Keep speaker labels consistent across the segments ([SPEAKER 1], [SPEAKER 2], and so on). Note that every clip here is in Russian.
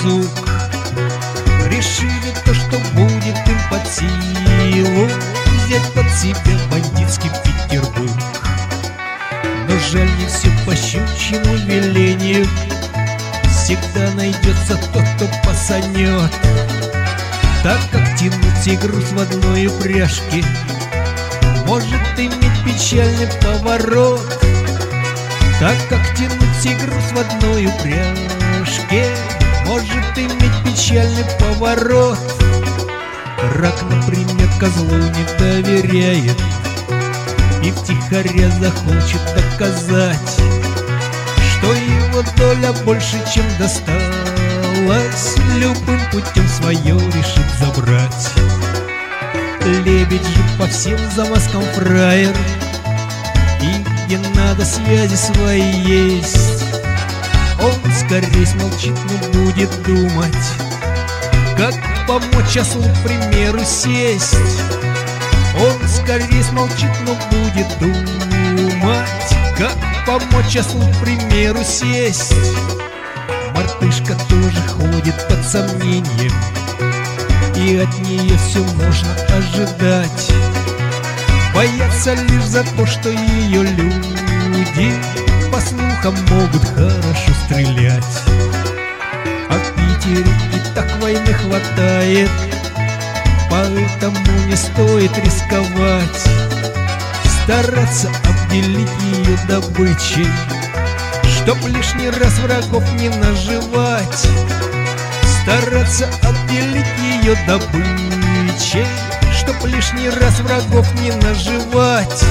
[SPEAKER 1] досуг. Решили то, что будет им под силу, взять под себя бандитский Петербург. Но жаль, не все по щучьему велению, всегда найдется тот, кто пасанет. Так как тянуть игру в одной упряжке может иметь печальный поворот. Так как тянуть игру в одной упряжке может иметь печальный поворот. Рак, например, козлу не доверяет и втихаря захочет доказать, что его доля больше, чем досталась. Любым путем свое решит забрать. Лебедь же по всем замазкам фраер, и где надо связи свои есть. Он скорее смолчит, но будет думать, как помочь ослу, к примеру, сесть. Он скорее смолчит, но будет думать, как помочь ослу, к примеру, сесть. Мартышка тоже ходит под сомнением, и от нее все можно ожидать. Боятся лишь за то, что ее люди, по слухам, могут хорошо стрелять. А в Питере и так войны хватает, поэтому не стоит рисковать, стараться обделить ее добычей, чтоб лишний раз врагов не наживать. Стараться обделить ее добычей, чтоб лишний раз врагов не наживать.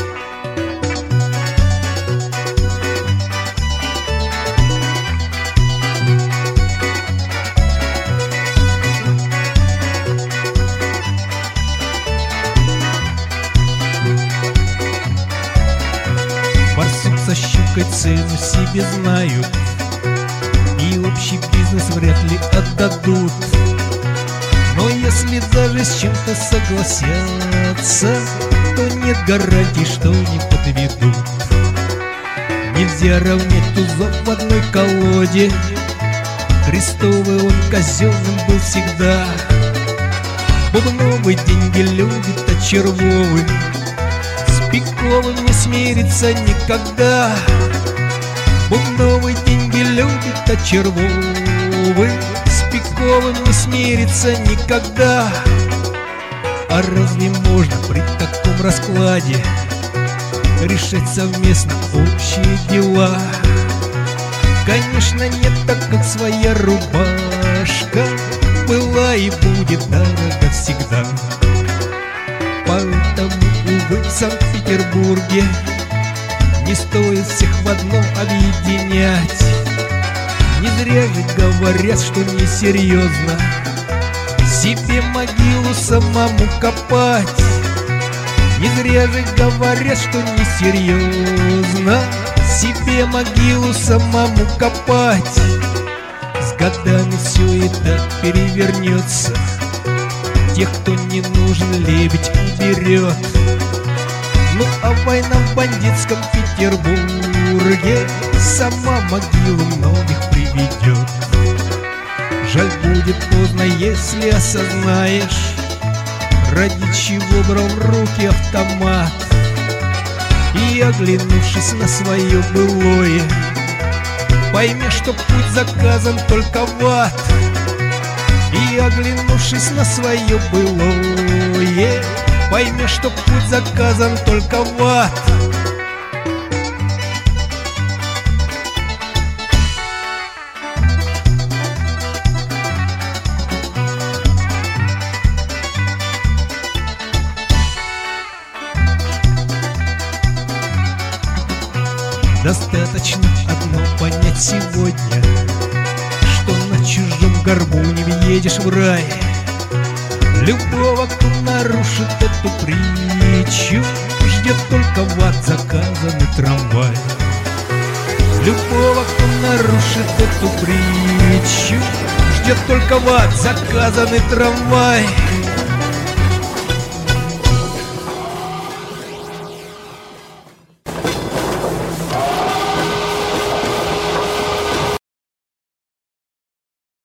[SPEAKER 1] Барсук со щукой цену себе знают, и общий бизнес вряд ли отдадут. Но если даже с чем-то согласятся, то нет гарантий, что не подведут. Нельзя равнять тузов в одной колоде, крестовый он казенным был всегда. Бубновый деньги любит, а червовый с пиковым не смирится никогда. Бубновый деньги любит, а червовый с пиковым не смирится никогда. А разве можно при таком раскладе решать совместно общие дела? Конечно нет, так как своя рубашка была и будет дорога всегда. Поэтому, увы, в Санкт-Петербурге не стоит всех в одном объединять. Не зря же говорят, что несерьезно себе могилу самому копать. Не зря же говорят, что несерьезно себе могилу самому копать. С годами все это перевернется, тех, кто не нужен, лебедь уберет. Ну а война в бандитском Петербурге сама могилу многих приведет. Жаль, будет поздно, если осознаешь, ради чего брал в руки автомат. И, оглянувшись на свое былое, пойми, что путь заказан только в ад. И, оглянувшись на свое былое, пойми, что путь заказан только в ад. Достаточно одно понять сегодня, что на чужом горбу не въедешь в рай. Любого, кто нарушит эту притчу, ждет только в ад заказанный трамвай. Любого, кто нарушит эту притчу, ждет только в ад заказанный трамвай.